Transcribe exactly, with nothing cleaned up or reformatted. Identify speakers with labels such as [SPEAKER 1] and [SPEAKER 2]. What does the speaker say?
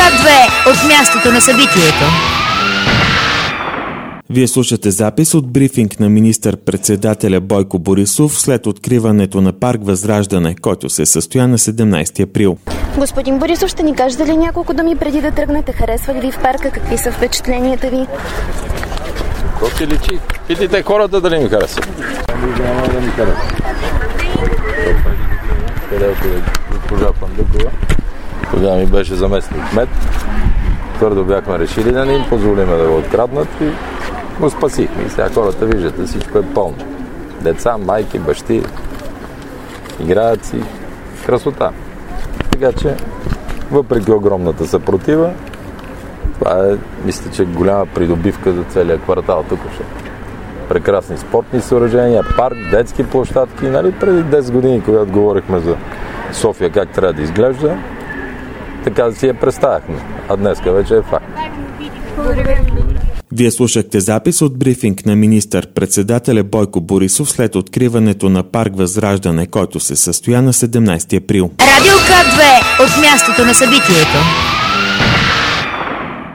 [SPEAKER 1] две от мястото на събитието.
[SPEAKER 2] Вие слушате запис от брифинг на министър-председателя Бойко Борисов след откриването на парк Възраждане, който се състоя на седемнайсети април.
[SPEAKER 3] Господин Борисов, ще ни кажете ли няколко думи преди да тръгнете? Харесва ли ви в парка? Какви са впечатленията ви?
[SPEAKER 4] Какво ти личи? Питайте хората дали ми харесват. Няма да ми харесва. Където е госпожа Пандукова, тогава ми беше заместник кмет. Твърдо бяхме решили да не им позволиме да го откраднат и го спасихме. И сега хората виждате, всичко е пълно. Деца, майки, бащи, играят си. Красота. Така че, въпреки огромната съпротива, това е, мисля, че голяма придобивка за целия квартал тук. Прекрасни спортни съоръжения, парк, детски площадки. Нали, преди десет години, когато говорихме за София как трябва да изглежда, така да си я представяхме. А днеска вече е факт.
[SPEAKER 2] Вие слушахте запис от брифинг на министър-председателя Бойко Борисов след откриването на парк Възраждане, който се състоя на седемнайсети април.
[SPEAKER 1] Радио К две от мястото на събитието.